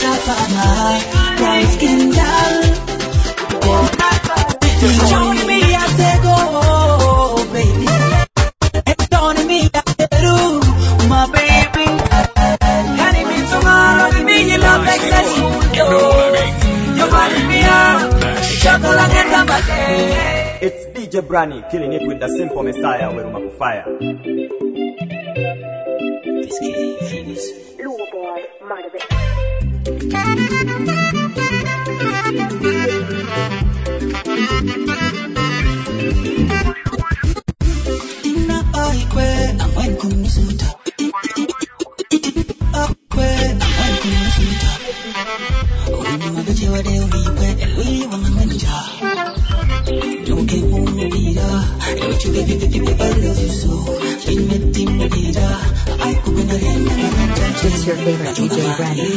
Sapana, brown skin girl. Join me at the go, baby. And join me at the do, my baby. And if it's tomorrow, give me your love like that. You find me out, chocolate and gambate. It's DJ Branny killing it with the simple Messiah with Rumaku Fire. This kid is Blue boy, mother bitch. Inna aikwe amwen kunusuta. Akwe amwen kunusuta. Uni magaje wade ulipe elwi wamanja. Don't get woundida. Don't you baby I love you so. Choose your favorite DJ Brandy.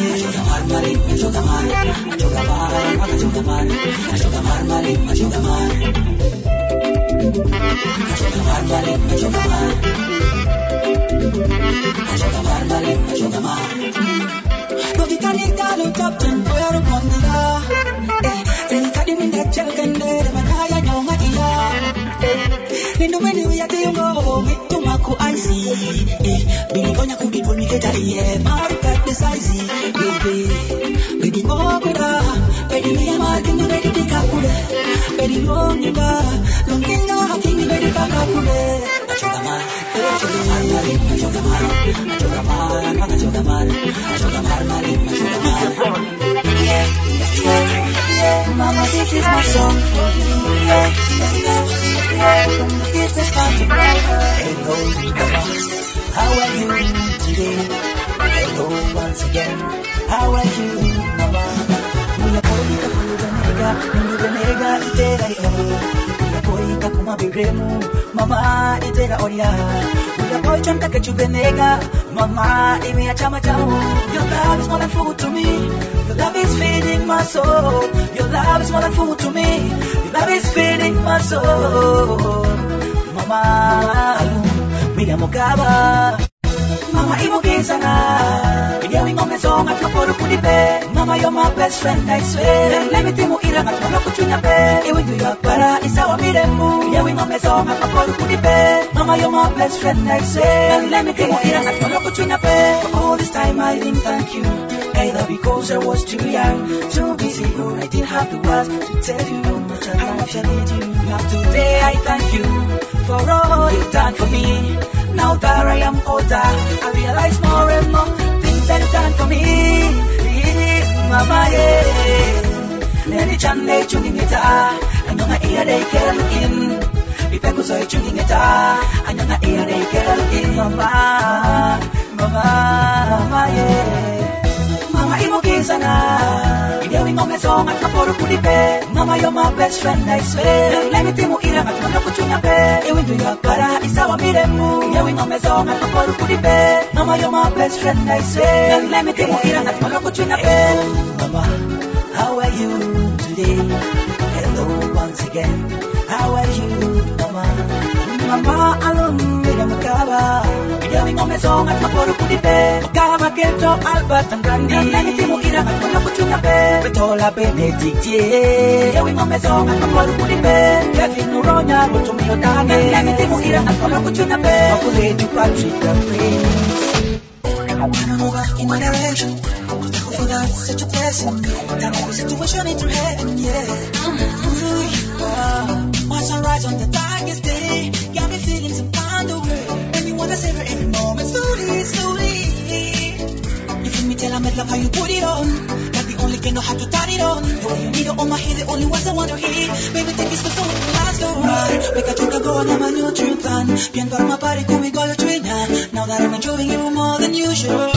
Mama, this is my song. It's a start to cry. Hello, Mama. How are you today? Hello, once again. How are you, Mama? Mula poika nega, itera ikamu. Mula poika kumabiremu, Mama, itera oria. Mula poika ntaka chubenega, Mama, ime achama chamu. Your love is more than food to me. Your love is feeding my soul. Your love is more than food to me. Your love is feeding my soul. Mama, mira mokaba. Mama, imugiza na. Idia wingo mezonga tunaporu kudipe. Mama, you're my best friend, I swear. Let me timu ira nga tunaporu kuchunya pe. Iwi ndu yakbara isawa miremu. Idia wingo mezonga tunaporu kudipe. Mama, you're my best friend, I swear. Let me timu ira nga tunaporu kuchunya pe. For all this time I didn't thank you. Either because I was too young, too busy, or I didn't have the words to tell you how much I appreciate you. Now today I thank you for all you've done for me. Now that I am older, I realize more and more things that you've done for me. Mama, yeah. Any chance they tuning it up, I know my ear they can in. If I was tuning it up, I know my ear they can in. Mama, yeah. Mama, imugiza na. Idia wingo mezonga tunaporu kudipe. Mama, you're my best friend, I swear. Let me timu ira nga tunaporu kuchunya pe. Iwi ndu yakbara isawa miremu. Idia wingo mezonga tunaporu kudipe. Mama, you're my best friend, I swear. Let me timu ira nga tunaporu kuchunya pe. Mama, how are you today? Hello once again. How are you, Mama? Mama, alum ira makaba. Idia wingo mezonga tunaporu kudipe. Makaba keto Albert and Brandy. Let me timu ira nga tunaporu kuchunya pe. Betola Benedict, yeah. Idia wingo mezonga tunaporu kudipe. Kevin Uronya, Rotomi Odane. Let me timu ira nga tunaporu kuchunya pe. Makuleju Patrick and Prince. I wanna move up in my direction. Thankful for that, such a blessing. That every situation into heaven, yeah. Ooh, yeah. One sunrise on the darkest day. Got me feeling some kind of way. When you wanna savor every moment, slowly, slowly. You feel me tell I'm in love how you put it on. Got the only thing know how to turn it on. The way you need it on my head, the only ones I want to hear. Baby, take this so let's go right. Make a drink and go on my new trip plan. Bien para my body, come we go to train. Now that I'm enjoying you more than usual.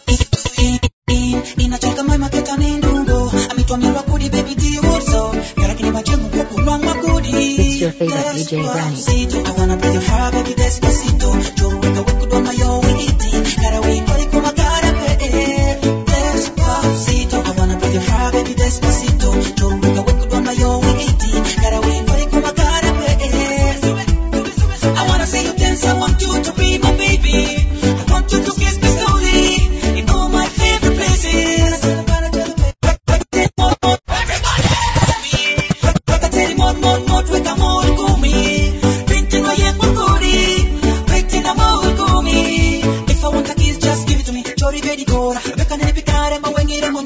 Inatoka mai maketa ni ndungo. Amitwa mirwa kudi baby di urso. Yara kini majengo kwa kulwang makudi. It's your favorite DJ Brandy. I wanna bring you far baby despacito. Joro weka wekudu ama yo wikiti. Gotta wait for it kuma gotta pay. Despacito. I wanna bring you far baby despacito. Joro weka wekudu ama yo wikiti. Gotta wait for it kuma gotta pay. I wanna see you dance. I want you to be my baby. I want you to kiss me slowly in all my favorite places.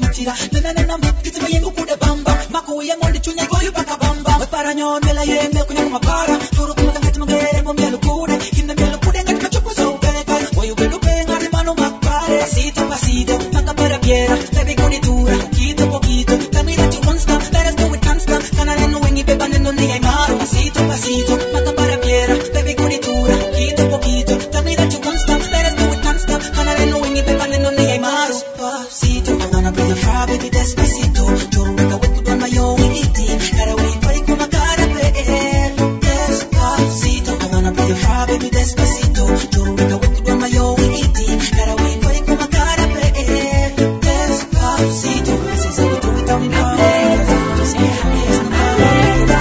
matira nena mukiti mayengo kude bamba makuye ngondi chunya goyu paka bamba para nyon mela yenge kunya mapara turu kuma ngati mangere mombelo kude kinda melo kude ngati machupo so beka goyu belu penga de mano mapare pasito maka para piedra baby conitura poquito poquito tell me that you won't stop let us do it non-stop kana neno wengi beba neno ni ay maro pasito maka para piedra baby conitura poquito tell me that you won't stop let us do it non-stop kana neno wengi beba neno ni ay maro pasito I'm gonna bring you far baby despacito choro weka wetu don mayo witi gotta wait for you kuma cara pe despacito I'm gonna bring you far baby despacito choro weka wetu don mayo witi gotta wait for you kuma cara pe despacito this is how we do it down in Florida just say yes no matter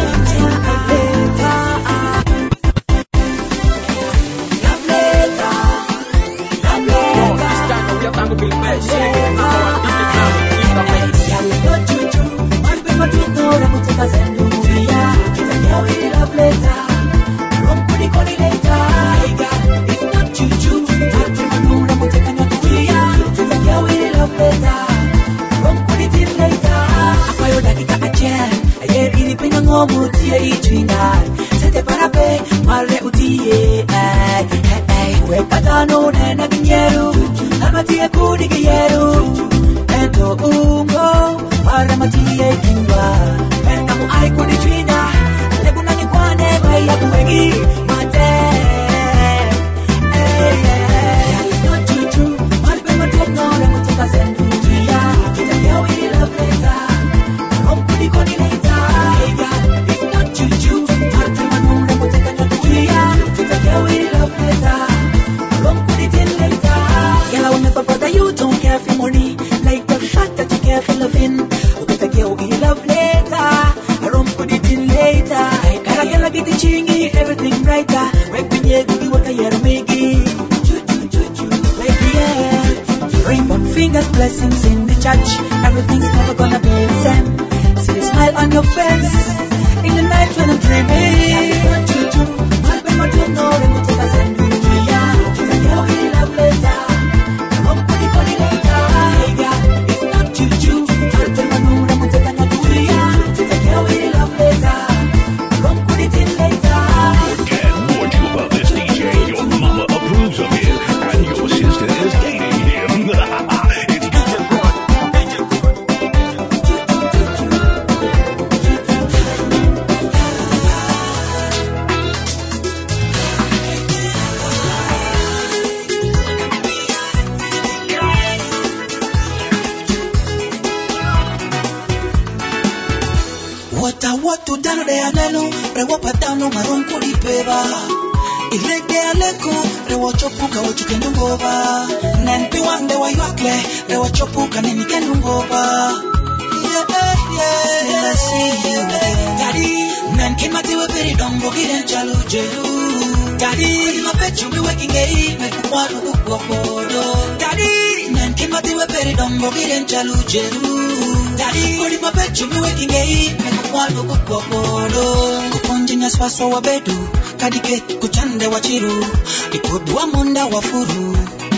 so wabedu kadike kuchande wachiru ikudwa munda wafuru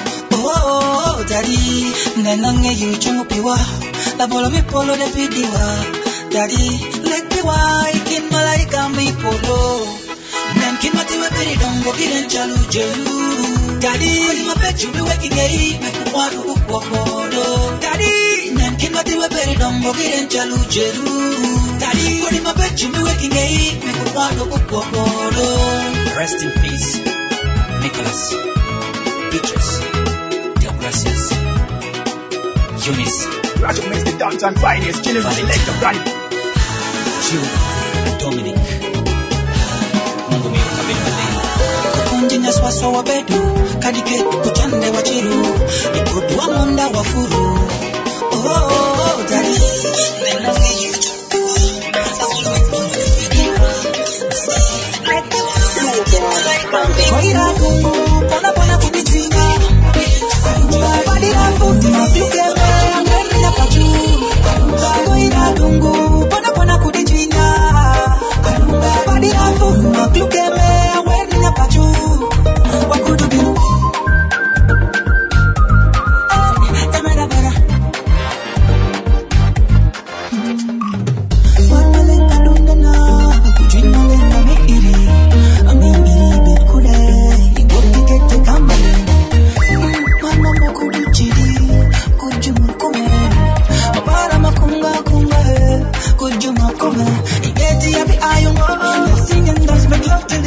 oh daddy nenange yuchungu piwa la bolo mi polo de pidiwa daddy lekwa ikin malaika mi polo nen kimati we peri dongo kiren chalu jeru daddy ma pechu mi waking ei me kwadu ukwokodo daddy nen kimati we peri dongo kiren chalu jeru daddy ma pechu mi waking ei me kwadu ukwokodo. Rest in peace Nicholas Beatrice Gracias Eunice Roger makes the downtown finest chilling with the leg of Ronnie Jude Dominic Mungu mio kabili kukunjinya swaso wa bedu kadike kuchande wachiru ikudwa munda wafuru oh daddy nena you Koira kungu pona pona kuditinga Badi rangu tunapikeme Angeni na paju Koira kungu pona pona kuditinga Badi rangu tunapikeme Angeni na paju Wakudu bilu Temera bara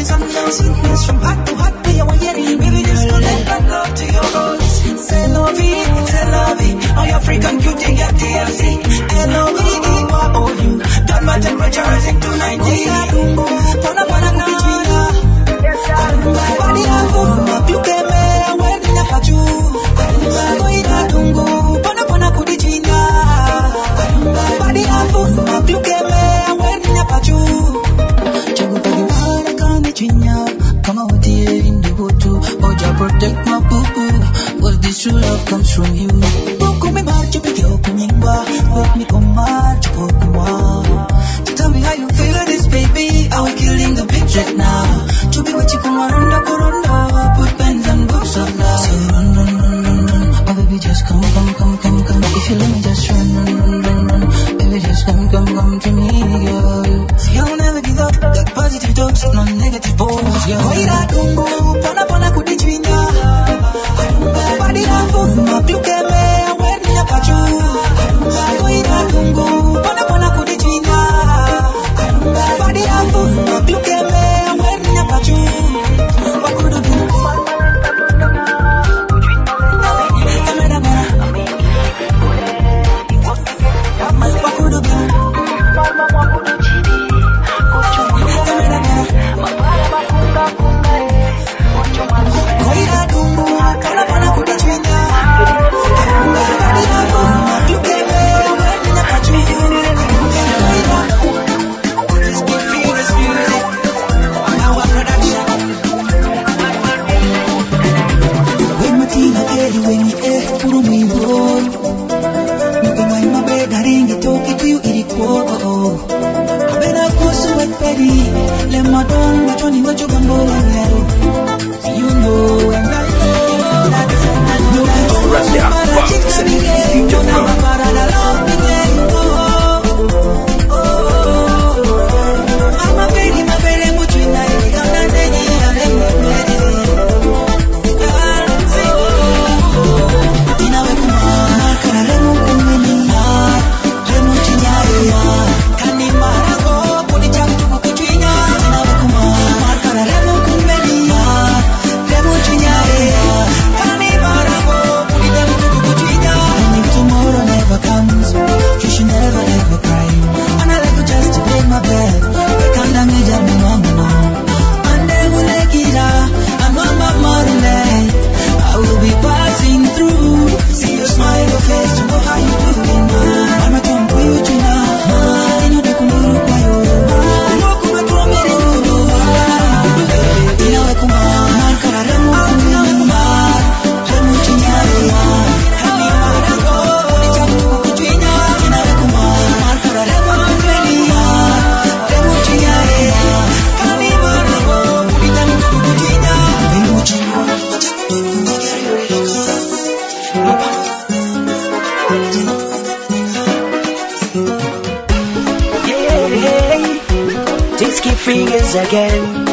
me some sweetness from heart to heart. Be our yearning, baby, just connect that love to your voice. Say love it, oh you African cutie, get TLC. L-O-V-E, what oh you? Done my temperature rising to 90. Pana kukichwina. Body yangu, you came here when you have you. Koina tungu, pana kukichwina. Body yangu, you came here when you have you. Chagupagi kani chinya, kama utie indigotu, oja protect my boo. Cause this true love comes from you. Buku me march upikyo kunyingwa, wake me kumar chukokumwa. Tell me how you feel this baby, are we killing the beat right now? To be what you come around, put pens and books of love. So run, oh baby just come. If you let me just run, baby just come to me, girl. See I'll never give up, that positive talks, no negative bones, girl. Koira tungu, pana kudichwinya. Body yangu, you came here when you have you. Koira tungu, pana kudichwinya. Body yangu, you came here when you have you. What could you do? Again,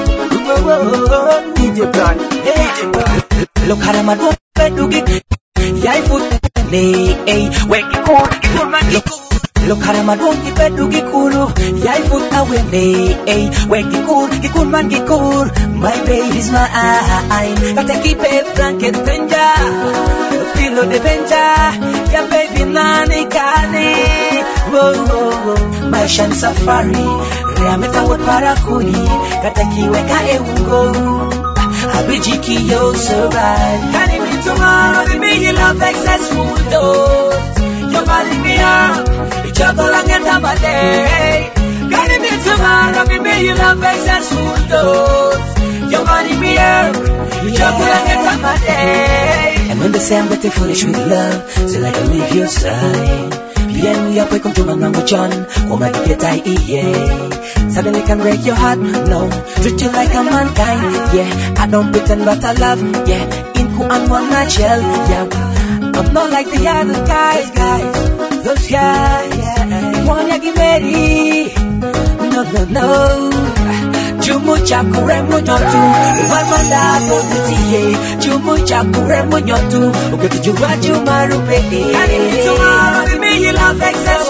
DJ Plan, look at my dog, Bedugi, Yai foot, wake look at my dog, Bedugi Kulu, Yai foot away, wake cool, man, cool, my baby's my eye, gotta keep a blanket danger, pillow the venture, your baby nanny, Kani, whoa, my shan safari. Rameta what parakuni, katakiweka eungo. Abijiki yo survive. Can it be tomorrow? The meaning of excess food dose. Your body me up, the chocolate and get up a day. Can it be tomorrow? The meaning of excess food dose. Your body me up, the chocolate and get up a day. And when they say I'm getting foolish with love, so like I leave your side. Bien, we are welcome to my number John. Oh my get suddenly can break your heart, no. Treat you like a mankind, yeah. I don't pretend but I love, yeah. Inku and one nutshell, yeah. I'm not like the other guys. Those guys, yeah. One yagi ready, no. Jumu chakure munyotu, wamanda boditiye. Jumu chakure munyotu, uketujuwa jumarube. Can it be tomorrow? The meaning of excess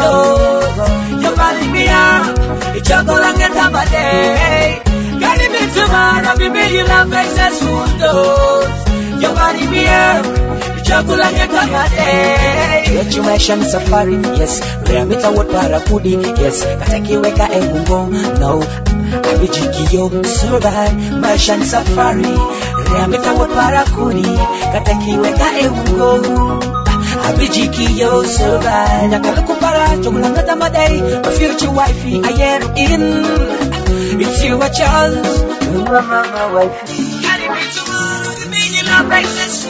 food. Your body me up, the chocolate and get up a day. Can it be baby, you love successful those. Your body me up, you juggle like a kamade. Let you mention safari, yes. Reamita what parakudi, yes. Katakiweka emungo, no. Abijikio, survive, mention safari. Reamita what parakudi, katakiweka emungo. Abijikio, survive. Nakalukupara, chokulanga tamadei. My future wifey, I am in. It's you a chance, my wifey. Carry me to the meaning of life.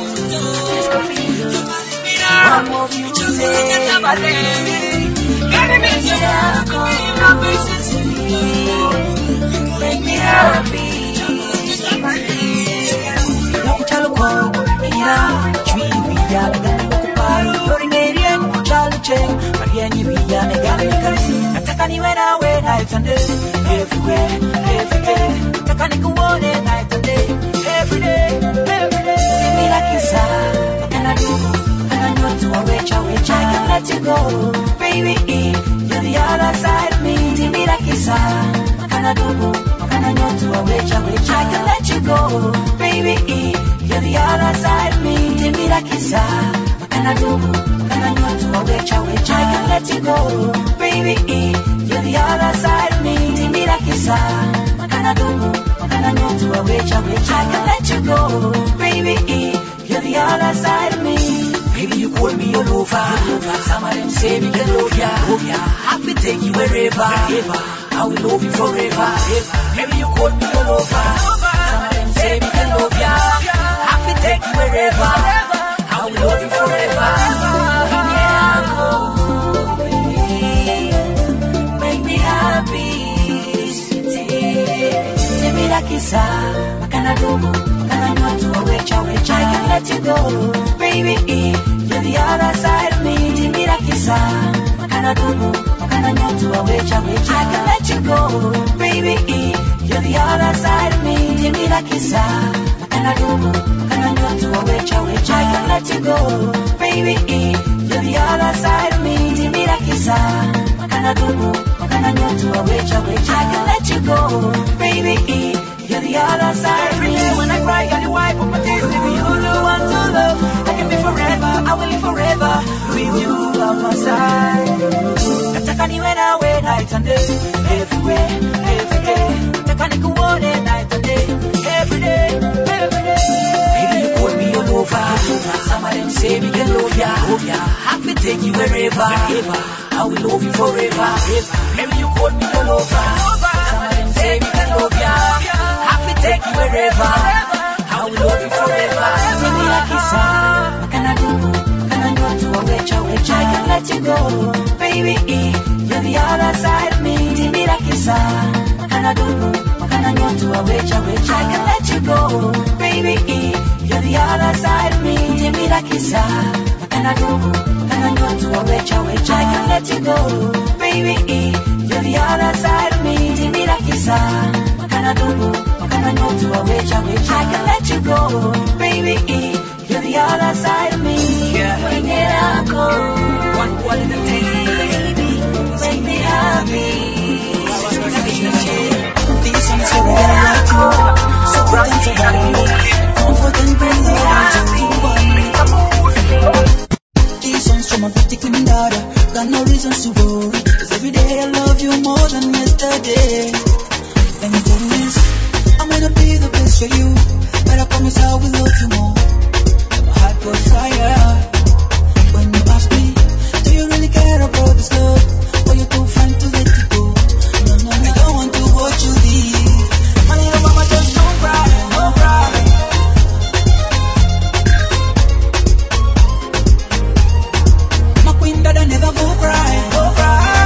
I'm of you today. Carry me to the meaning of life. Make me happy. Nakuchaluko, ina, chui via, nagano Yorinarian, chaluche, Mariani via, nagano Nataka niwe nawe night and day. Everywhere, every day. Takani kuone night and day. Every day, every day. See me like you said, and I do. And I know to a witch, I can let you go. Baby, you're the other side of me. See me like you said, and I do. And I know to a witch, I can let you go. Baby, you're the other side of me. See me like you said, and I do. And I know to a witch, I can let you go. Baby, you're the other side of me. Timmy like you said, Makana do, Makana know to a witch, I can let you go. Baby, you're the other side of me. Baby, you call me all over. Some of them say we can love ya. Happy take you wherever. I will love you forever. Baby, you call me all over. Some of them say we can love ya. Happy take you wherever. I will love you forever. Kisa, Makana do, Makana know to a witch, I can let you go. Baby, you're the other side of me. Timira Kisa, Makana do, Makana know to a witch, I can let you go. Baby, you're the other side of me. Timira Kisa, Makana do, Makana know to a witch, I can let you go. Baby, you're the other side of me. Timira Kisa, Makana do, Makana know to a witch, I can let you go. Baby, you're the other side of me. Every day when I cry, you're the wipe of my tears. Baby, you're the one to love. I can be forever, I will live forever with you by my side. Nataka niwe nawe night and day. Everywhere, every day. Nataka nikuone night and day. Every day, every day. Baby, you call me all over. Some of them say we can love ya. Happy take you wherever. I will love you forever. Baby, you call me all over. Some of them say we can love ya. Take you wherever, I will love you forever. Tell me like you said, Makana do, Makana know to a witch, I can let you go. Baby, you're the other side of me. Tell me like you said, Makana do, Makana know to a witch, I can let you go. Baby, you're the other side of me. Tell me like you said, Makana do, Makana know to a witch, I can let you go. Baby, you're the other side of me. Tell me like you said, Makana do. I know to a witch, I can let you go. Baby, you're the other side of me. Yeah. When I go, one quality baby, make me happy. These songs are all I do. So dance around me. Comfort and bring me out. These songs from a pretty queen daughter. Got no reasons to worry. 'Cause every day I love you more than yesterday. Let me tell you this. I'm gonna be the best for you, but I promise I will love you more. My heart goes fire when you ask me, do you really care about this love, or you too frank to let it go? No, I don't want to watch you leave. My little mama, just don't cry, don't cry. My queen dada never go cry, go cry.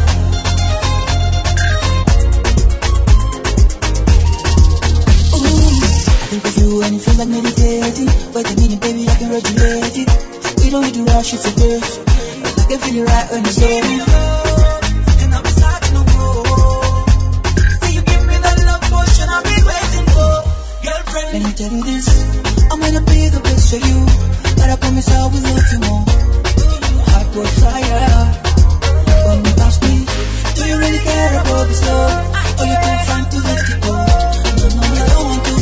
And it feels like meditating. Wait a minute, baby, I can regulate it. We don't need to rush, it's a burst. I can feel it right when it's over. And I'll be starting to grow. Say you give me that love potion I've been waiting for. Girlfriend, let me tell you this. I'm gonna be the best for you, but I promise I will love you more. My heart goes fire when you ask me, do you really care about this love, or you too frank to let it go? No, I don't want to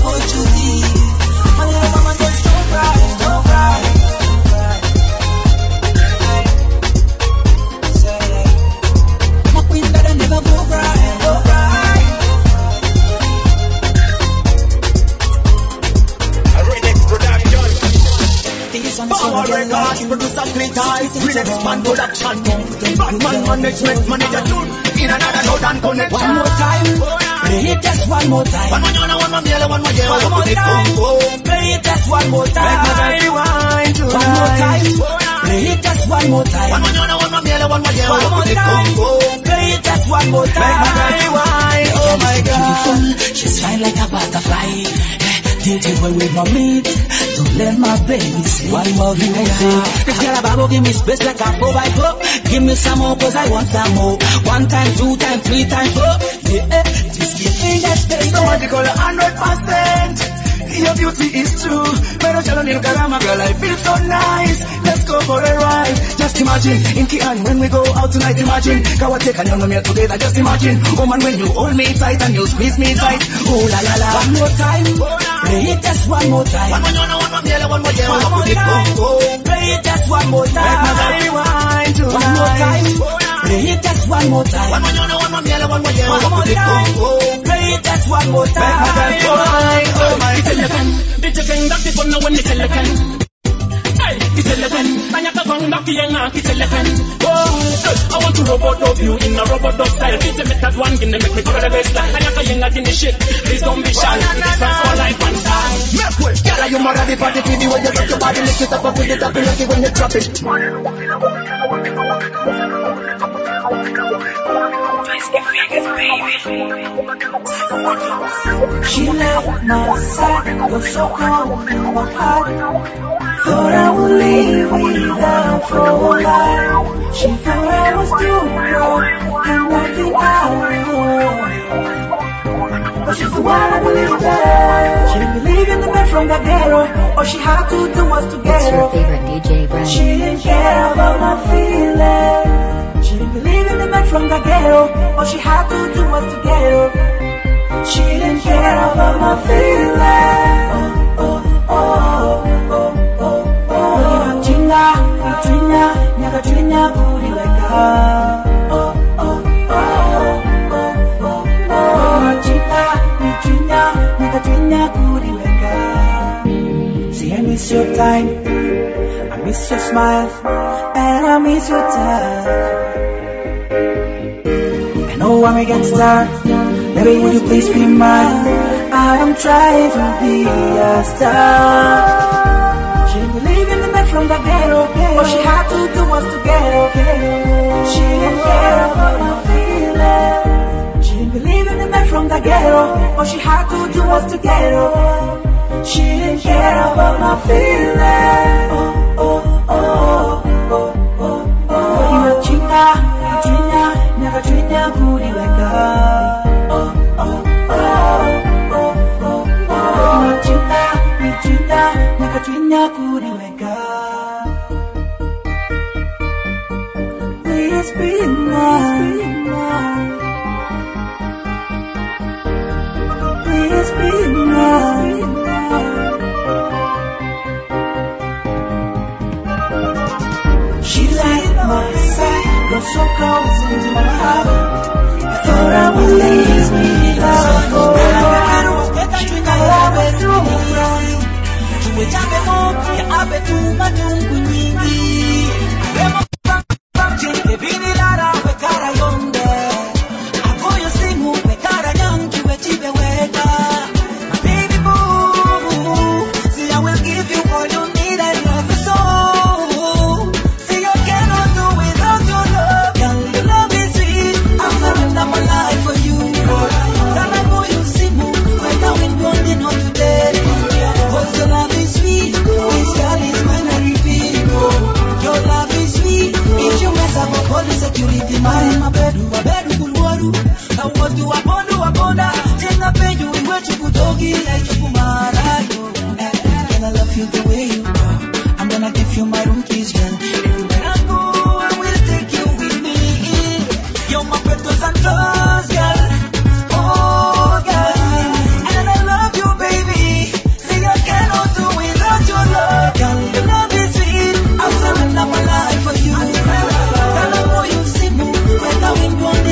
next man production. Batman management manager tune. In another note and connect. One more time. Play it just one more time. One more yellow, one more yellow, one more yellow. One more time. Play it just one more time. Make my rewind tonight. One more time. Play it just one more time. One more yellow, one more yellow, one more yellow. One more time. Play it just one more time. Make my rewind. Oh my God. Beautiful, she's fine like a butterfly. Dating when with my meat, don't let my baby sleep. One more you this girl a babo, give me space like a 4x4. Give me some more cause I want some more. 1 time, 2 time, 3 times, 4. Yeah, just give me that space. Somebody call 100%. Your beauty is true. Pero chalo ni karama, girl, I feel so nice. Let's go for a ride. Just imagine, in Kian when we go out tonight, imagine. Kawate and young me together, just imagine. Woman, when you hold me tight and you squeeze me tight. Oh la la la. One more time. Play it just one more time. One more yellow, one more yellow, one more yellow. One more time. Play it just one more time. Make my rewind tonight. One more time. Play it just one more time. One more yellow, one more yellow, one more yellow. One more time. Play it just one more time. Make my rewind. Oh my God. Did you think that people know when it's elegant? Hey, it's elegant. Nanyaka kong nakiyenga, it's elegant. Oh, I want to robot of you in a robot dog style. Please make that one, give me make me go to the baseline. Nanyaka yenga in the shit. Please don't be shy. It's fast for like one time. Make way. Girl, you mad at the party TV when you rock your body, lift it up and put it up and lucky when you drop it. She left my side, was so cold in my heart. Thought I would leave without for a while. She thought I was too broke and nothing out. But she's the one I believe in. She didn't believe in the man from the ghetto. All she had to do was to get What's your her. favorite DJ brand? She didn't care about my feelings. She didn't believe in the man from the ghetto. All she had to do was to get her. She didn't care about my feelings. Oh, oh, oh, oh, oh, oh. Nyaka Trina, booty like her. Oh, oh, oh, oh, oh, oh. Nyaka Trina, booty like her. See, I miss your time, I miss your smile, and I miss your touch. I know I'm against start. Baby, would you please be mine? I am trying to be a star. She didn't believe in the man from the ghetto. All she had to do was to get her. She didn't care about my feelings. She didn't believe in the man from the ghetto. All she had to do was to get her. She didn't care about my feelings. Oh, oh, oh, oh, oh, oh. Never treat your booty like her. Please be mine. Please be mine. She lighted my side, got so close into my heart. I thought I would leave me love for When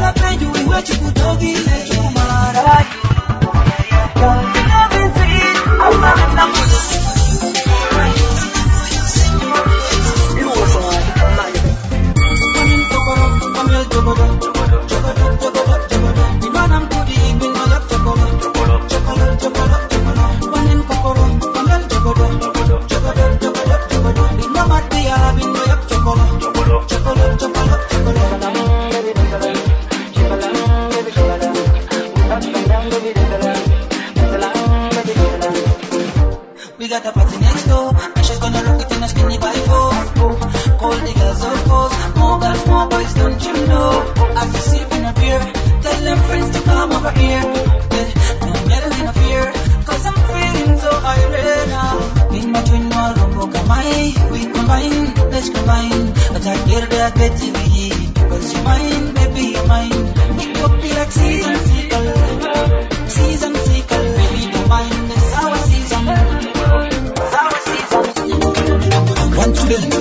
We got a party next door, and she's gonna rock it in a skinny bike. Call the girls, of course. More girls, more boys, don't you know? As you sip in a beer, tell them friends to come over here. I'm getting in a fear, cause I'm feeling so irate now. In between my rumbo, we combine, let's combine. But I hear that betty we, cause you're mine, baby, you're mine. It could be like season sickle, baby, don't mind, it's our season. One student,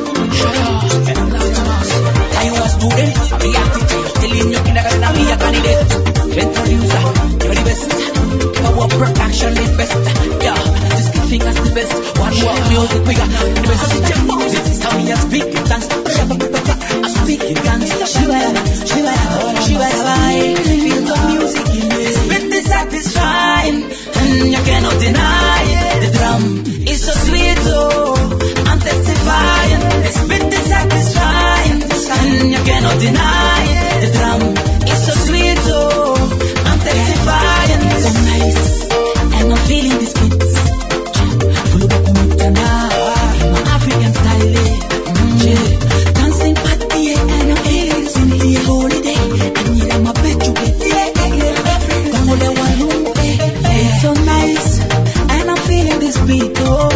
I was a student, the attitude, telling you kindergarten I'll be a candidate. Introducer, you're the best, power production is best. Yeah, just keep fingers the best. One more music we got the best. This is how we are speaking dance. I'm speaking dance. Shiva, feel the music in me. Spit is satisfying, and you cannot deny it. The drum is so sweet, oh. I'm testifying, this beat is satisfying, and you cannot deny it. The drum is so sweet, oh, I'm testifying, so nice, and I'm feeling this beat. Pull up on my African style, dancing party, and I'm it's in the holiday, and you know my bed you get, so nice, and I'm feeling this beat, oh.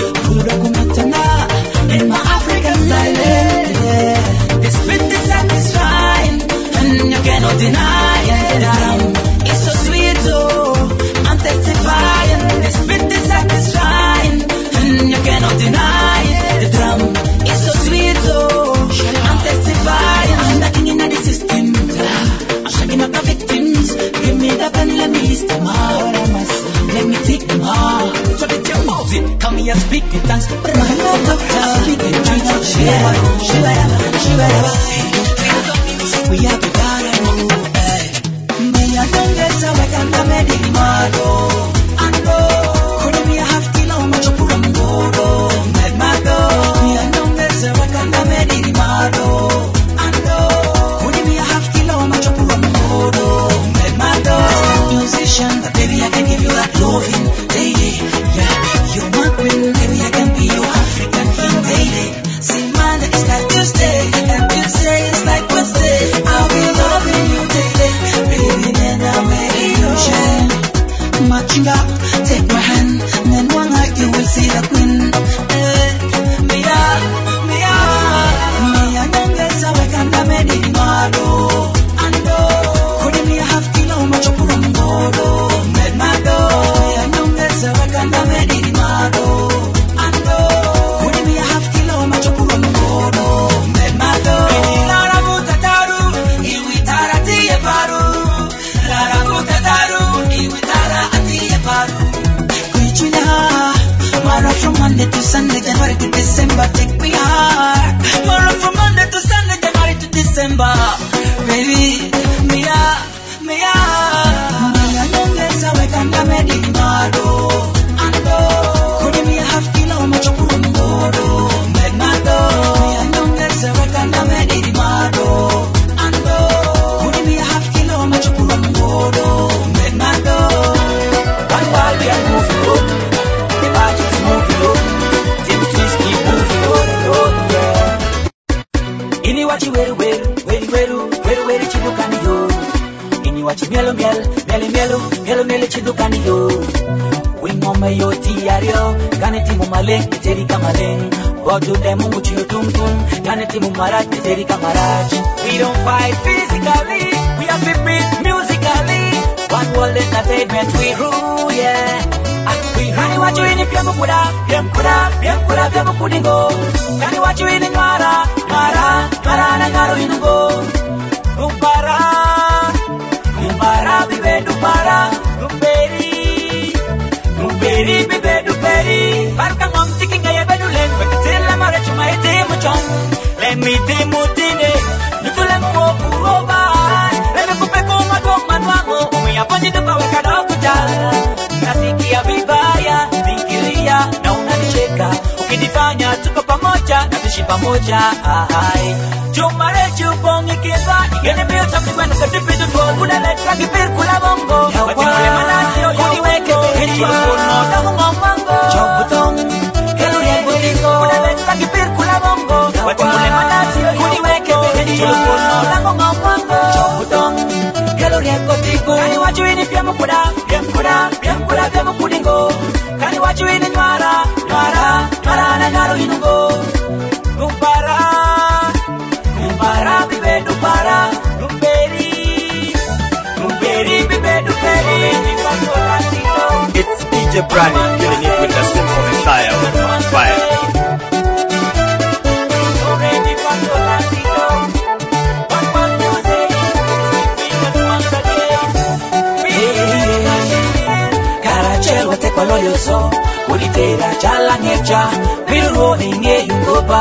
In my African style, yeah. This beat is satisfying, and you cannot deny it. The drum is so sweet, oh, I'm testifying. This beat is satisfying, and you cannot deny it. The drum is so sweet, oh, I'm testifying. I'm the king in the system, I'm shaking up the victims. Give me the pen, let me list them out. Let me take them all. So the jump it, come here, speak in tongues. Speak in Jesus. We have to party. Me a don't get so I can't come any more. And go, couldn't be a half kilo much of put on board. Make my go. Me a don't get so I can't come any more. And go, couldn't be a half kilo much of put on board. Make my go. Musician, baby, I can give you that loving daily. Yeah, you're my queen, baby, I can be your African king daily. See, man, it's like Tuesday, and Tuesday is like Wednesday. I'll be loving you daily, baby, then I'm ready to shine. Matching up, take my hand, and then one night you will see the queen. Me, I don't get so I can't come anymore. And couldn't be a half kilo much of put on board. Make my door, I don't get so I can't come anymore. And couldn't be a half kilo much of put on board. Make my door. Lara Butataru, Iwitara Tia Paru. Lara Butataru, Iwitara Atia Paru. Kuichina, Mara from Monday to Sunday, January to December, take me hard. Mara from Monday to Sunday, January to December. Baby, me don't get so I can't come anymore. And couldn't be a half kilo much of put on board. Make my door. I don't get so I can't come anymore. And couldn't be a half kilo much of put on board. Make my door. One while we are moving on, the party is moving on. Things keep moving on, yeah. Ini wachi weru chidukani yo. Ini wachi mielo chidukani yo. Wingome yo tiario, kaneti mumale teri kamaleng. Bodu demu muchiyo tum tum, kaneti mumarat teri kamaraj. We don't fight physically, we have to beat musically. One world entertainment we rule, yeah. We rani wachi ini piamu kuda kudingo. Rani wachi ini ngara na ngaro inugo. Umpara. miti mutine nitule mo kuroba lele kupeko madwango umeyaponyi tukaweka dokuta nasikia vibaya nikilia na unanicheka ukinifanya tuko pamoja na tuishi pamoja Jumare chupong ikiba igene mbio chapi kwenda katipitu tuwa kuna leka kipir kula bongo wati mule manati yo uniweke behi wakono tango mamango choputong kelu riengo tingo kuna leka kipir kula bongo wati mule manati yo uniweke behi wakono tango mamango choputong kelu riengo tingo kani wachuini pia mkuda pia mkudingo kani wachuini nwara na ngaro inungo Kumpara bibe dupara Lumperi bibe duperi It's DJ Brani killing it with the simple style on fire. Karachel wate kwa loyo so Ulitera chala ngecha Biruo inge yungoba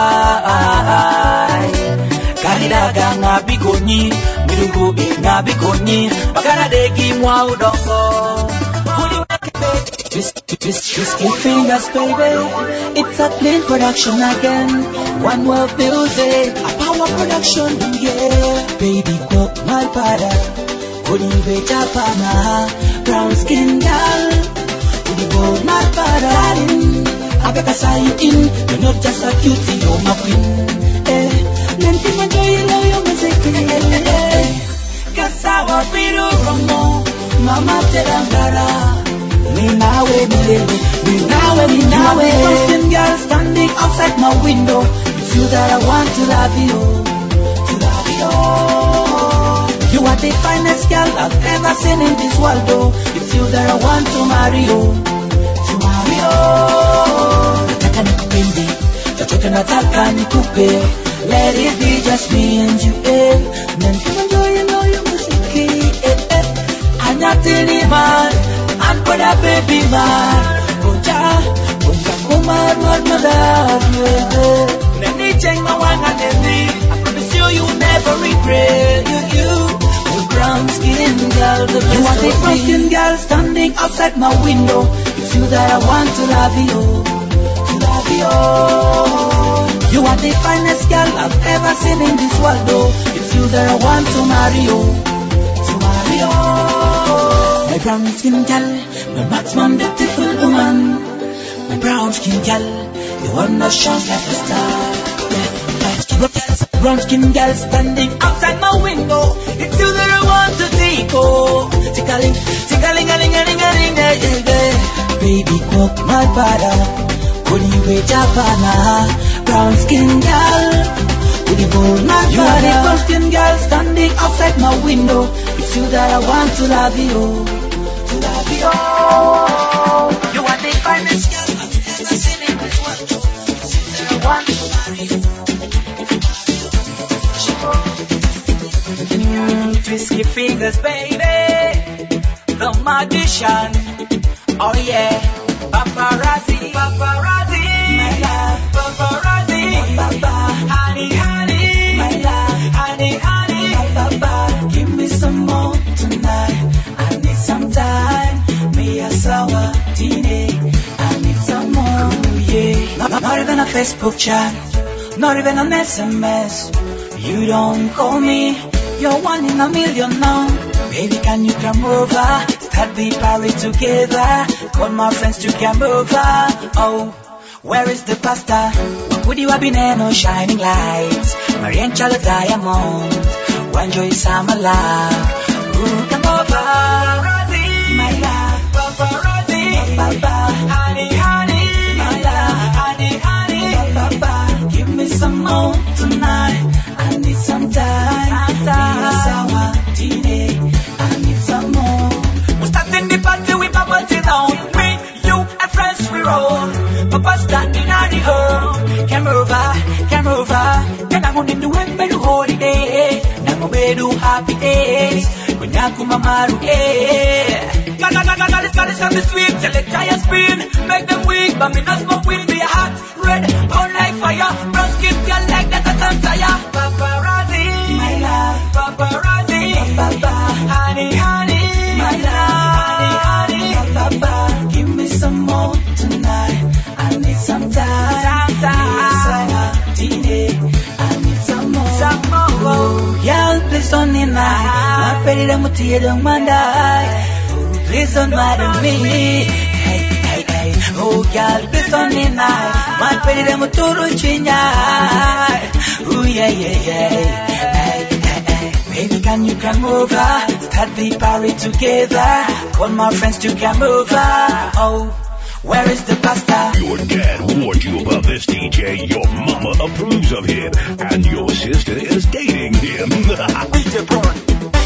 Kanidaga ngabikonyi Mirungu ngabikonyi Bakana degi mwa udongo Whiskey fingers baby It's a clean production again One world music A power production yeah Baby kwa malpada Kuniwe chapana Brown skin girl Kuniwe malpada darling I better sign in You're not just a cutie, you're my queen Lenti manjoyilo yo music Kasawa piru romo Mama terangara Minawe Constant girl standing outside my window It's you that I want to love you You are the finest girl I've ever seen in this world oh. It's you that I want to marry Nataka nikupende chochote nataka nikupe Let it be just me and you, Nantimanjoyilo music, Anyatini man, and put a baby man. Kunja kumar love, Nani my wang and I promise you'll never regret. You brown skin girl, you are the brown skin girl standing outside my window. It's you that I want to love you. You are the finest girl I've ever seen in this world oh. It's you that I want to marry My brown skin girl, my maximum beautiful woman My brown skin girl, the one that shines like a star Brown skin girl standing outside my window It's you that I want to take oh. Tickling, baby cook my butter Kuniwe Japana, brown skin girl, with the gold my You are the brown skin girl standing outside my window. It's you that I want to love you, You are the finest girl I've ever seen in this world. It's you that I want to marry. Twisty fingers, baby, the magician. Oh yeah, paparazzi, my love, paparazzi, honey, my love, honey, papa, give me some more tonight. I need some time, me a sour teenage. I need some more, yeah. Not even a Facebook chat, not even an SMS. You don't call me, you're one in a million now. Baby, can you come over? Start the party together. Call my friends to come over. Oh, where is the pasta? Would you have been no shining lights? Marian Charlotte Diamond. One joy summer love. Ooh, come over. My love. Papa. Honey. My love. Honey. Papa. Give me some more tonight. I need some time. Sour teenage. I need some more. We're starting the party with bubble tea down. Me, you, and friends we roll. Papa standing at the home. Come over. Then I'm on the way to holiday. Now we do happy days. When I come mamaru, God is coming sweet. Tell it giant spin. Make them weak, but me not smoke with me heart red. Burn like fire. Brown skin girl like that. Santa, yeah. Paparazzi, my love. Paparazzi, honey, honey, my love. Honey, honey, Papa, give me some more tonight. I need some time. I need some more. Yeah, please don't deny. My pretty little tear don't mind. Please don't matter me. Hey, hey, hey. Oh, girl, please don't deny. My pretty little turuchinya. Oh, yeah, yeah, yeah. Hey, hey, hey. Baby, can you come over? Start the party together. Call my friends to come over. Oh, where is the pasta? Your dad warned you about this DJ. Your mama approves of him. And your sister is dating him. DJ Brand.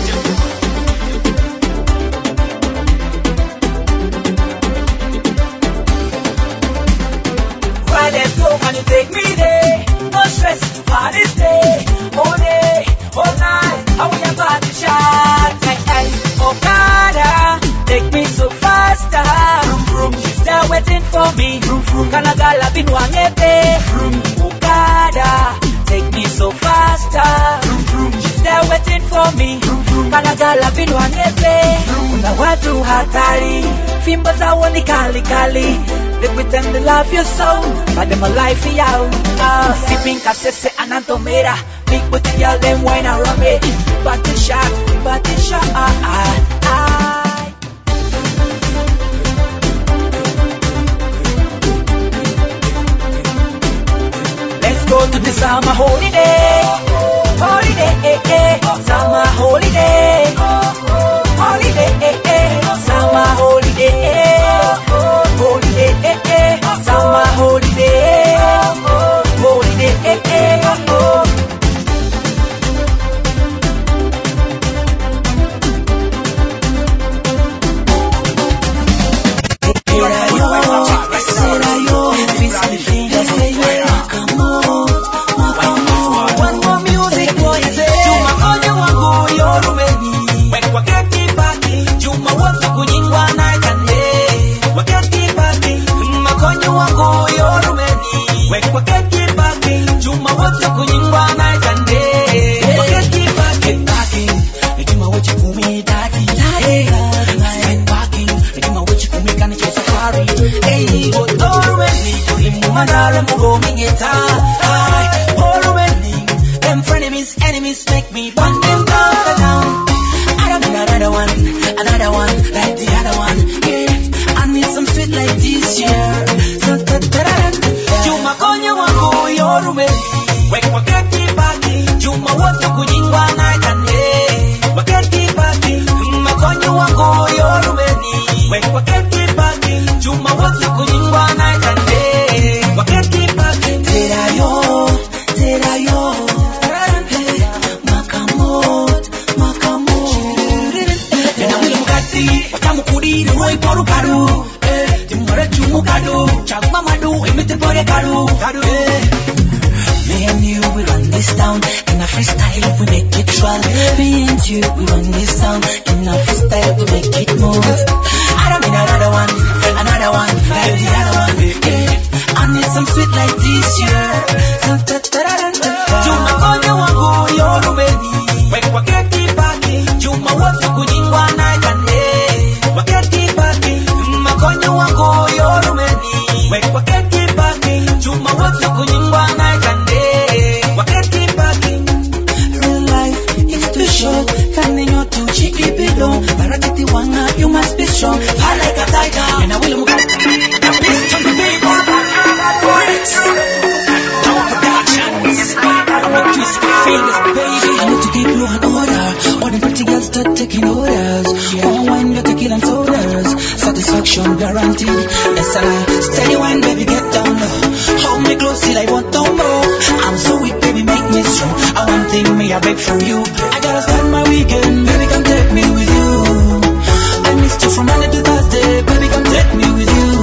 Right, let's go, can you take me there? No stress, party stay. All day, all night, I want your body shot. Hey, hey, Okada, take me so faster. She's there waiting for me. Kanagala binwangete. Okada, take me so faster. She's there waiting for me. Kanagala binwangete. Kuna watu hatari, fimbo zao ni kali kali. They pretend they love you so, but them a lie for you. Sipping kasese anantomera, big booty girl them wine around me. Body shot, body shot. Let's go to the summer holiday, holiday, summer holiday, holiday, summer holiday, holiday, summer holiday, holiday. Enemies make me burn them down. I don't need another one like the other one. Yeah, I need some sweet like this year. Juma konyo wangu yorume, wakati baki. Juma wote kunyingwa na kane, wakati baki. Makonyo wangu yorume ni, wakati baki. Juma wote kunyingwa na kane, wakati baki. Tera yo. Roy Poru Karu, Timore Chumu Kadu, Chagma Madu, Emite Pore Karu. Me and you, we run this town. In a freestyle, we make it run. Me and you, we run this town. In a freestyle, we make it move. I don't need another one like the other one. Yeah, I need some sweet like this year. Juma konyo wangu yorubeni, wakati baki. Juma wote kunyingwa na kane. Wakati baki, makonyo wangu yorumeni. Wakati baki, Juma wote kunyingwa na kande. Wakati baki, real life is too short. Kane nyoto chiki below. Barakati wanga, you must be strong. Fly like a tiger, and I will mugati. The beast on the beat, Tower Productions. I want to see fingers, baby. I need to keep you in order. All the pretty girls start taking orders. Oh, when you're tequila and sodas, satisfaction guaranteed. Yes, I steady wine, baby, get down low. Hold me close till I want no more. I'm so weak, baby, make me strong. I want thing me, I beg from you. I gotta start my weekend, baby, come take me with you. I missed you from Monday to Thursday, baby, come take me with you.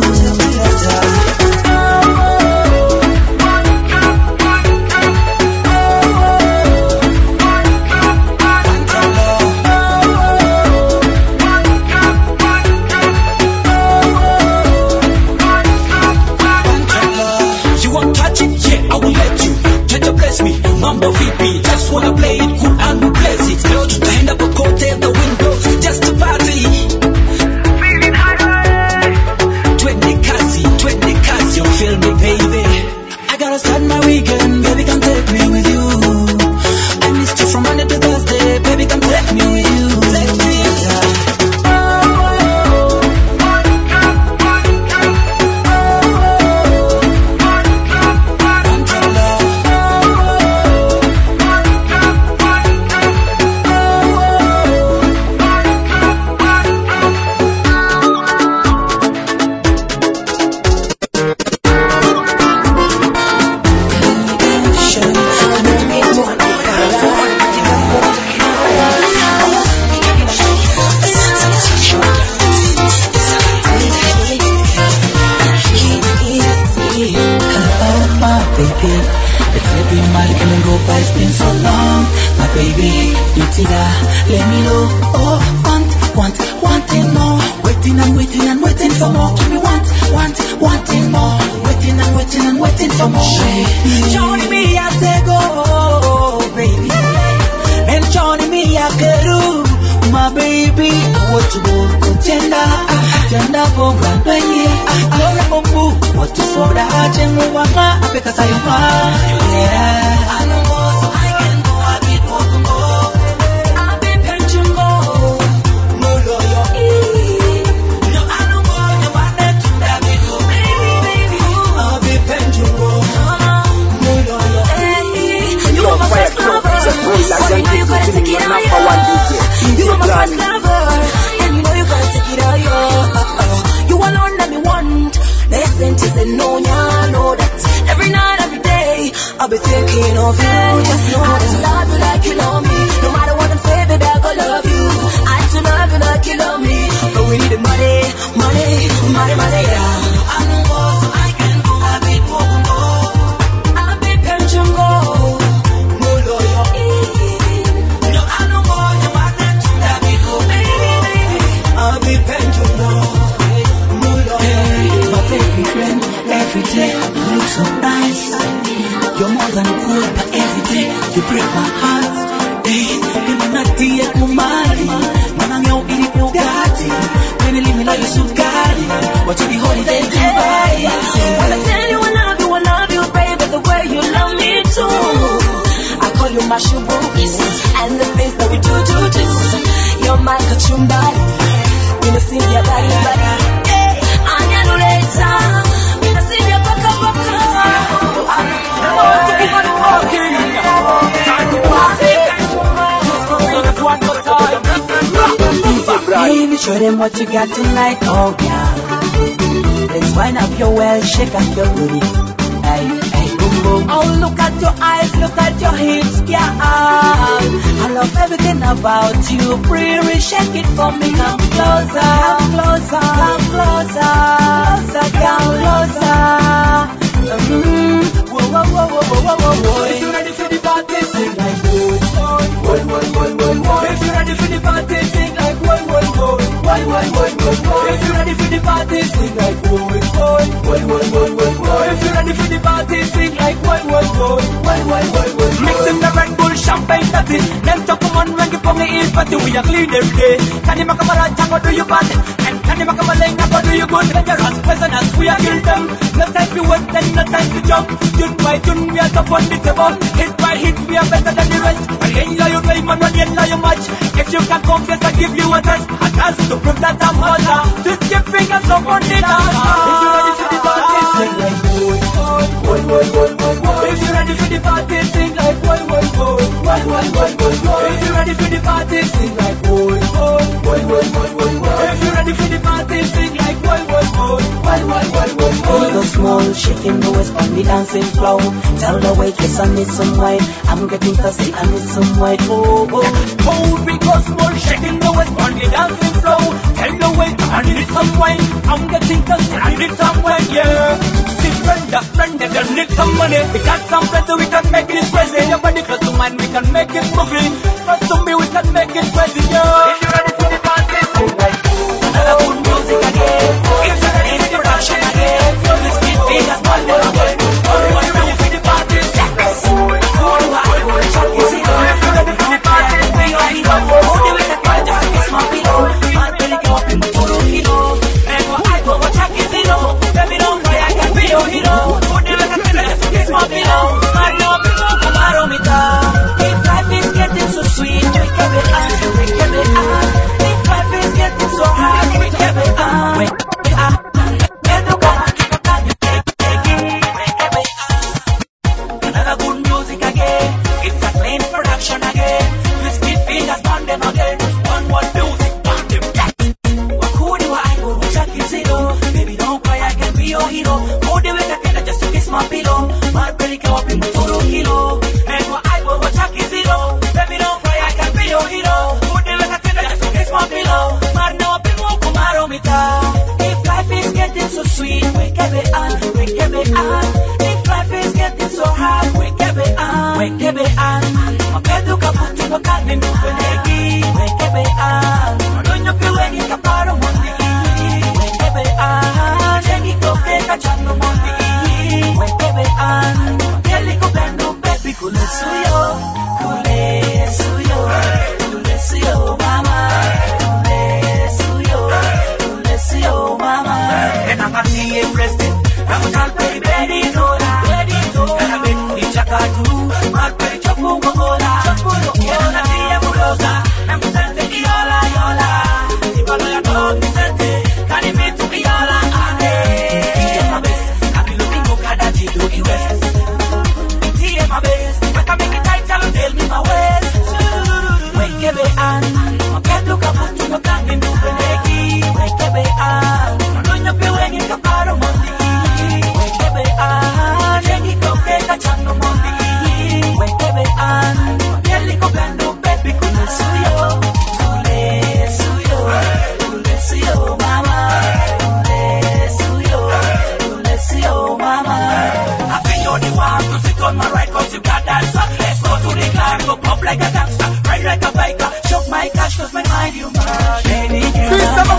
let me know. Oh, wanting more. Waiting and waiting and waiting for more. Give me wanting more. Waiting and waiting and waiting for more. Johnny me I say go, baby. And Johnny me I get my baby. What to go tender for grandpenny. Ahora bombu. What to for the heart and wanga. Because I want. Yeah. I know more, so I can go. I be walking more. I be pension more. No loyal. No, I know more. You want that to that me do, baby. I be pension more. No loyal. You are fire club. Just roll like that. You gotta take it out. You are my first lover, and you know you gotta take it out, yo. You alone let me want. The essence is in no, ya know that. Every night, every day, I'll be thinking of you. Just know I just love you like you love me. No matter what I'm saying, baby, I gonna love you. I just love you like you love me. But we need the money, yeah. I know more, so I can go. I be walking more. I be pension go. No lawyer. No, I know more. You want that to that me go, baby. I'll be pension go. No lawyer. My baby friend, every day you look so nice. You're more than cool, but every day you break my heart. Hey, you're not the kumari. Manang yo ini Bugatti. When you leave me like you Sugari. What you be holiday Dubai? When I tell you I love you, baby, the way you love me too. I call you my showbiz, and the things that we do this. You're my kachumbari. We don't see your body. Hey, I'm your later. We don't see your baka. I want to be walking. Baby, show them what you got tonight, oh yeah. Let's wind up your well, shake up your booty. Hey, boom, boom. Oh, look at your eyes, look at your hips, yeah. I love everything about you. Pretty, shake it for me. Come closer, closer, come closer, come closer. Whoa. If you're ready for the party, sing like boy. If you're ready for the party, sing like boy. If you're ready for the party, sing like boy. If you're ready for the party, sing like boy. Mixing the Red Bull, champagne, that's it. Them talk on when you pong eat, but we are clean every day. Can you make a marach, how do you bad? And can you make a maling, how do you good? Dangerous prisoners, we are kill them. No time to wait, then no time to jump. Tune by tune, we are top on the table. Hit by hit, we are better than the rest. I ain't you play, man, I ain't you match. If you can confess, I give you a test. A test to prove that I'm hotter. Just keep fingers up on the dance. If you're ready for the party, sing like boy. If you're ready for the party, sing like boy. If you're ready for the party, sing like boy. If you're ready for the party, sing like boy. Go small, shaking the waist on the dancing floor. Tell the waitress I need some wine. I'm getting thirsty, I need some wine. Oh. We go small, shaking the waist on the dancing floor. Tell the waitress I need some wine. I'm getting thirsty, I need some wine, yeah. See friend, that you need some money. We got some friends so we can make this crazy. Your body close to mine, we can make it moving. Close to me, we can make it crazy, yeah. If you're ready for the party, sing like another good music again. If you're ready for the passion again, this beat fingers one more again. Are you ready for the party? Sing like boy. If you're ready for the party, sing like boy. Who do it at my job? It's my pillow. My belly go up in my total kilo. And what I go, what I can see, no. Baby, don't cry, I can be your hero. Who do it at my job? It's my pillow. I know people come out of me down. If life is getting so sweet, we give it up. If life is getting so hard, we give it up. Another good music again. It's a clean production again. We speed fingers on them again. One music on them. Wakudi wa aibu uchaki zero. Baby don't cry, I can be your hero. Kodi weka tena just to kiss my pillow. My belly go up in my total kilo. And wa aibu uchaki zero. Baby don't cry, I can be your hero. Kodi weka tena just to kiss my pillow. Marno pimo kumaro mita. If life is getting so sweet, we give it up. If life is getting so hard, we give it up. Mapedu kaputi wakani nukwelegi. Kendo kabutu makangi nubenegi Wekebe an Nonya pewengi kaparo mondi Wekebe an Nengi koke kachano mondi Wekebe an Yeli kokando baby kule suyo Kule suyo Kule suyo mama Kule suyo mama I think you're the one to sit on my right cause you got that stuff. Let's go to the club, go pop like a gangster Ride like a biker, shock my cash cause my mind you mad Baby girl, This give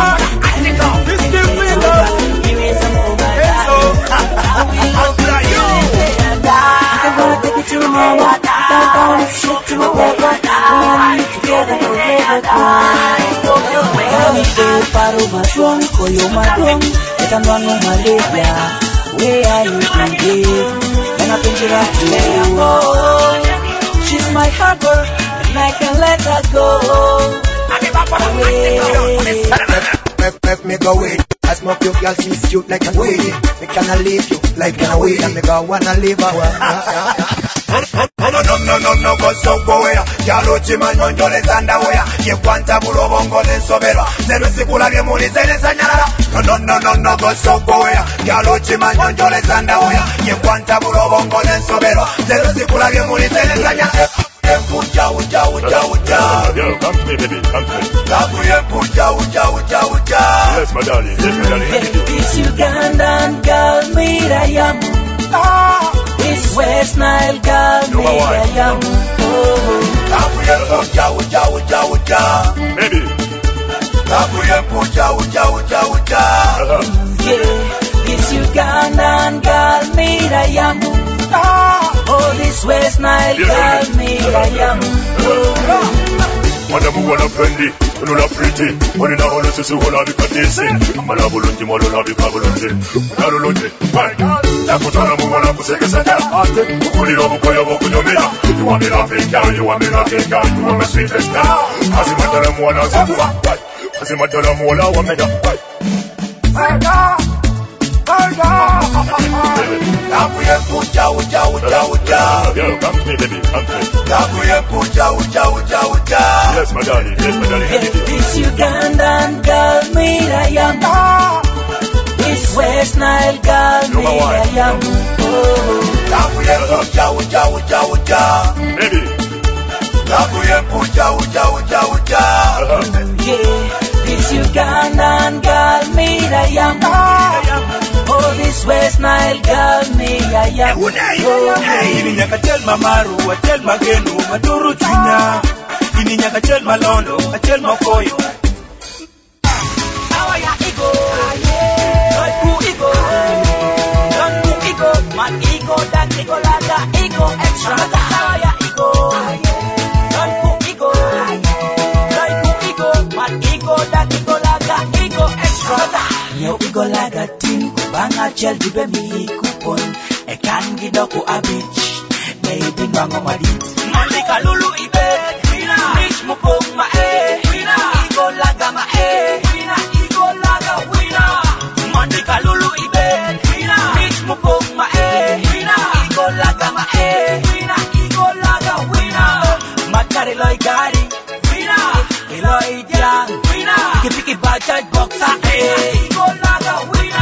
me love. give me some more my life I'm gonna take it to mama Don't go shit to my papa Together forever Paro madrong, koyo madrong Etanwano Malaysia Where are you today? And I've been she's my harbor And I can't let her go Make me go away. I smoke you, girl, she's cute like a weed. Me cannot leave you like a weed. And me go wanna leave her. No, go so go away. Girl, chima nyonjo le sanda wea. Ye kwanta bulo bongo le sobera. Zero sikula ge muli zene sanyara. No, go so go away. Girl, chima nyonjo le sanda wea. Ye kwanta bulo bongo le sobera. Zero sikula ge muli zene sanyara. Uja. Yo, come to me, baby, come to me. Uja. Yes, my darling, This Ugandan girl, Miriam This West Nile girl, Miriam Uja. Baby. This Ugandan girl, Miriam Oh, this West Nile girl, Miriam Madamu wana fendi, unula pretty. Wanina holo susu hola bika disi. Mala bulunji malola bika bulunji. Mala lunji, nakutana mu wana kuseke sanya ate. Ukuliro bukoyo bukunyomira. You want me laughing girl, you want me laughing girl, you want me sweetest girl. Asimatala mu wana zikuwa, asimatala mu wana wameda. Uja. Yo, come to me, baby, come to me. Uja. Yes, my darling, This Ugandan girl, Miriam This West Nile girl, Miriam Uja. Baby. This Ugandan girl, Miriam Oh, this West Nile girl, Miriam Ini nyaka tel mamaru, atel magenu, maturu chunya. Ini nyaka tel malondo, atel makoyo. How are ya, ego? Don't do ego. Don't do ego. Man, ego, that ego, laga, ego, extra. How are ya, ego? Don't do ego. Don't do ego. Man, ego, that ego, laga, ego, extra. Yo, ego, laga, team. Banga chel dibe mi kupon E kan gidoko abich Baby nwango madit Mandika lulu ibe Rich mupong ma Igo laga ma Igo laga wina Mandika lulu ibe Rich mupong ma Igo laga ma Igo laga wina Matari loy gari Eloy jang Piki bajaj boxa Igo laga wina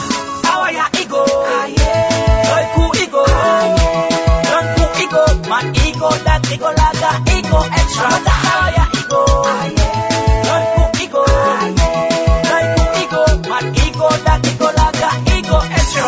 Ego, Loi ku ego, don't ku ego, man ego, that ego laga, ego extra, ya ego, don't ku ego, Loi ku ego, man ego, that ego laga, ego extra.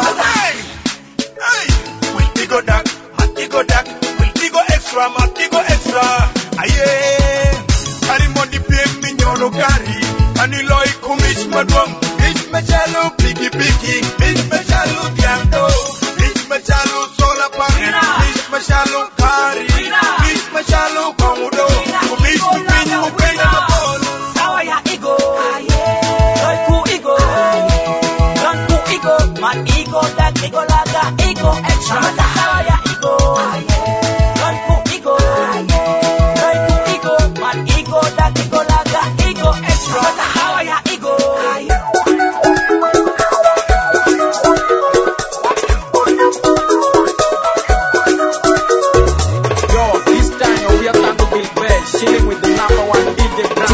Hey, will ego that, man ego that, will ego extra, man ego extra. Aye, carry money pay me nyono carry, ani loi kumish madwang, bitch me chalo piki, bitch me chalo diando, bitch me chalo sola panel, bitch me chalo kari, bitch me chalo komodo, bitch me pinyo penya mapolo. Sawa ya ego, loi ku ego, don't ku ego, man ego, that ego laga, ego extra. Sawa ya ego, don't ku ego, loi ku ego, man ego, that ego laga, ego extra. Sawa ya ego. Yo, this time we are going to Bill Bell, chilling with the #1 DJ Brand.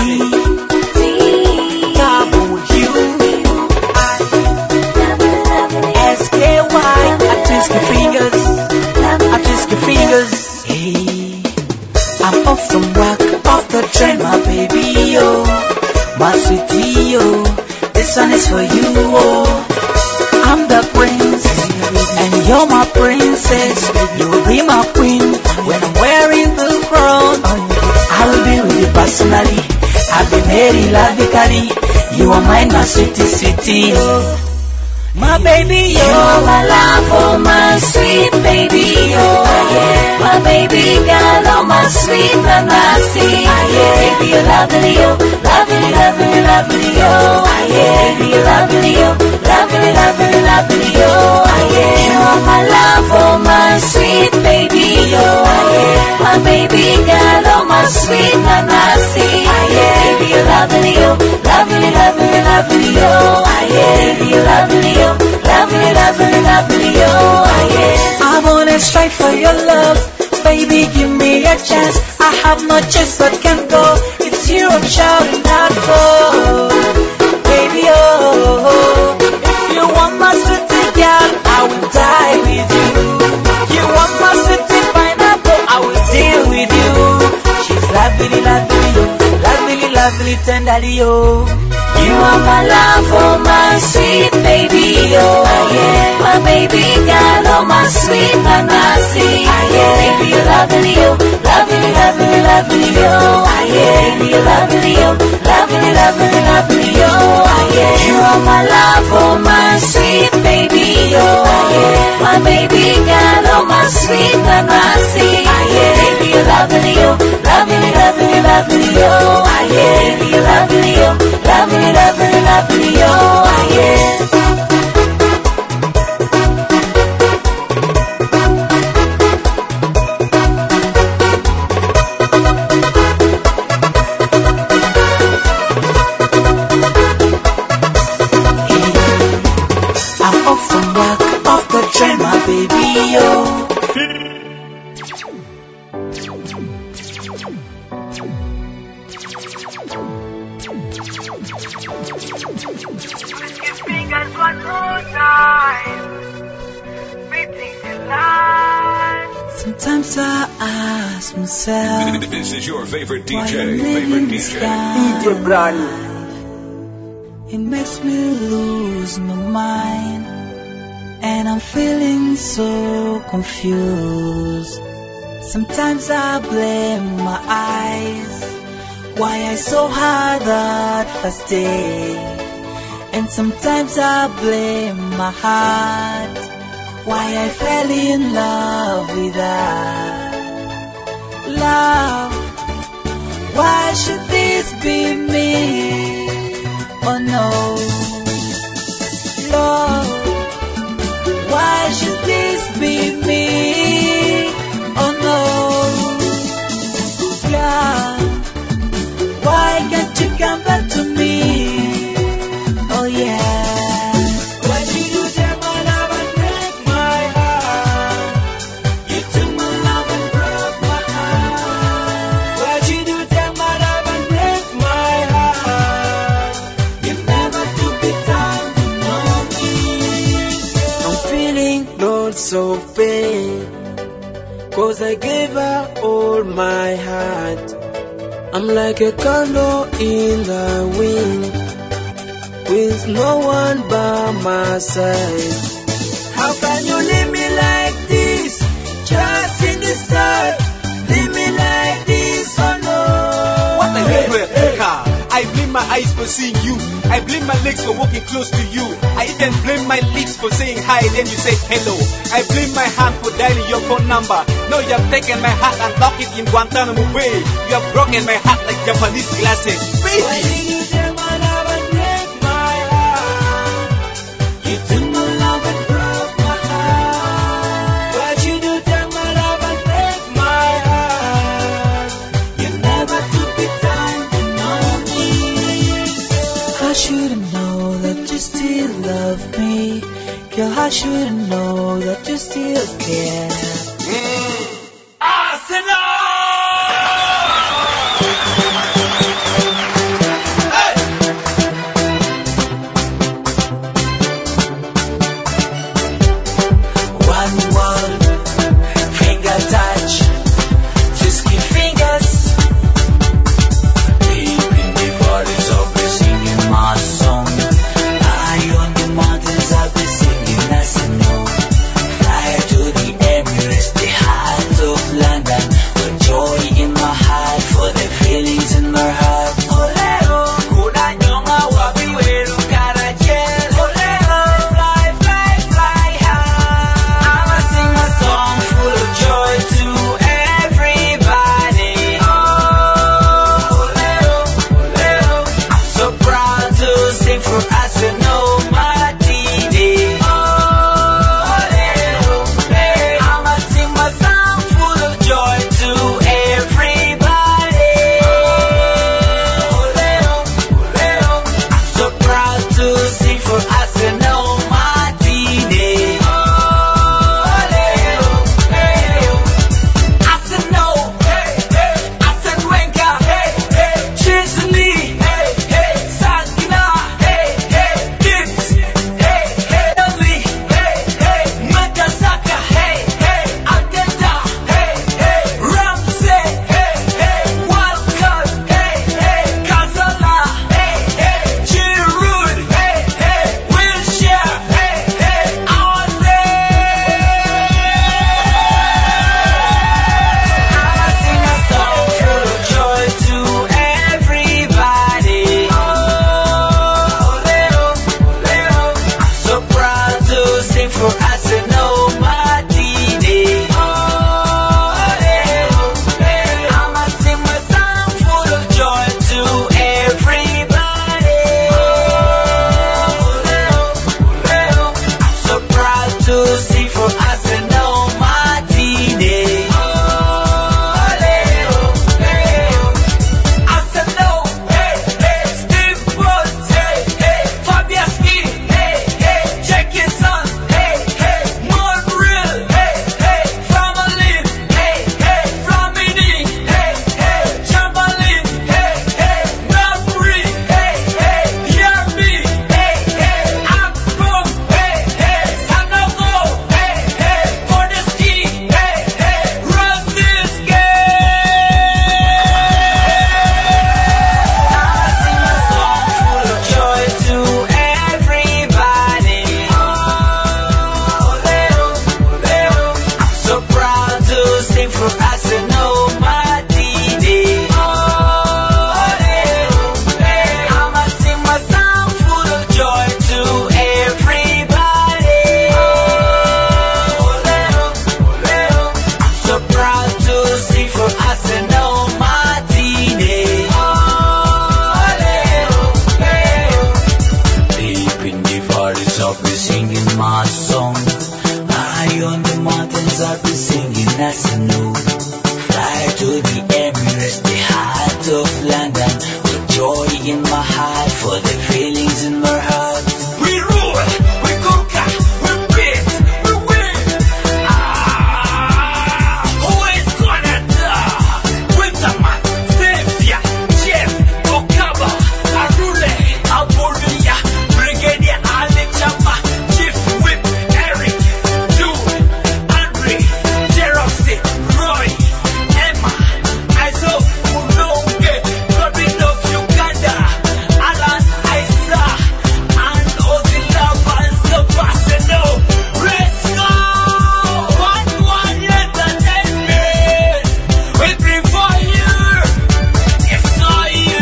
baby, yo. My sweetie, yo. This one is for you, oh. I'm the prince, and you're my princess. You will be my queen when I'm wearing the crown. I will be with you personally. I'll be married lovingly. You are mine, my sweetie, sweetie, oh. My baby, yo. You are my love, oh my sweet baby, yo. My baby girl, oh my sweet nanasi. Baby, you're lovely, yo. Lovely, lovely, lovely, yo. Baby, you're lovely, yo. Lovely, lovely, lovely, yo. You are my love, oh my sweet baby, yo. My baby girl, oh my sweet nanasi. Baby, you're lovely, yo. Lovely, lovely, lovely, yo. Baby, you're lovely, yo. Lovely, lovely, lovely, yo. I wanna strive for your love. Baby, give me a chance. I have no choice but can go. It's you I'm shouting out for. Baby, oh. If you want my sweetie girl, I will die with you. You want my sweetie pineapple, I will deal with you. She's lovely, lovely, yo. Lovely, lovely, tenderly, yo. You are my love, oh my sweet baby, oh yeah. My baby girl, oh my sweet nanasi, baby you're lovely, oh, lovely, lovely, lovely, oh baby you're lovely, oh, lovely, lovely, lovely, oh you are my love, oh my sweet baby, oh my baby girl, oh my sweet nanasi, baby you're lovely, oh, lovely, lovely, lovely, oh baby you're lovely, oh. Lovely, lovely, lovely, oh, yeah. I'm off from work, off the train, my baby, yo. Sometimes I ask myself, this is your favorite why DJ, I'm favorite living DJ. this life. It makes me lose my mind, and I'm feeling so confused. Sometimes I blame my eyes, why I so hard that first day. And sometimes I blame my heart, why I fell in love with her. Love, why should this be me? Oh no. Love, why should this be me? Oh no. Love, why can't you come back to me? Oh yeah. Why did you take my love and break my heart? You took my love and broke my heart. Why did you take my love and break my heart? You never took the time to know me. I'm feeling not so bad, 'cause I gave her all my heart. I'm like a candle in the wind, with no one by my side. How can you leave me like this, just in the start? Leave me like this, oh no. What a hey, I blame my eyes for seeing you. I blame my legs for walking close to you. I even blame my lips for saying hi, then you said hello. I blame my hand for dialing your phone number. Now you have taken my heart and locked it in Guantanamo Bay. You have broken my heart like Japanese glasses. Baby! Why did you take my love and break my heart? You took my love and broke my heart. Why did you take my love and break my heart? You never took the time to know me. I should've known that you still love me. Girl, I should've known that you still care. One word, finger touch, frisky fingers. Baby, in my heart, for the feelings in my heart. We rule, we conquer, we beat, we win. Who is gonna die? Winterman, Savior, Jeff, Okaba, Arule, Alboria, Brigadier Alechama, Chief Whip, Eric, Jude, Andre, Jeroxy, Roy, Emma, Iso, Unonge, Robin of Uganda, Alan, Isa, and Ozilava and Sebastiano. Let's go! 1-1 entertainment. We bring for you. Yes, for you.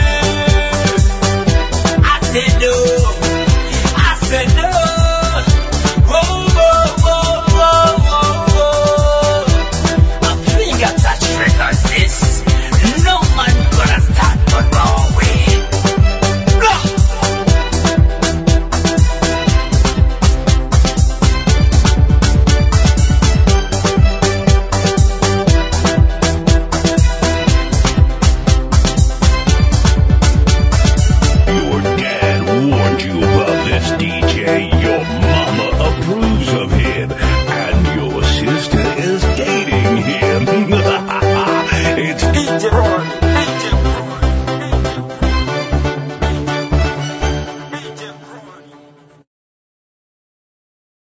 I said no. I said no. Whoa, whoa, whoa, whoa, whoa, whoa. A finger touch records this. No man gonna start but our way. Blah. Your dad warned you about this DJ. Your mama approves of him. And your sister is dating him. It's DJ Ron.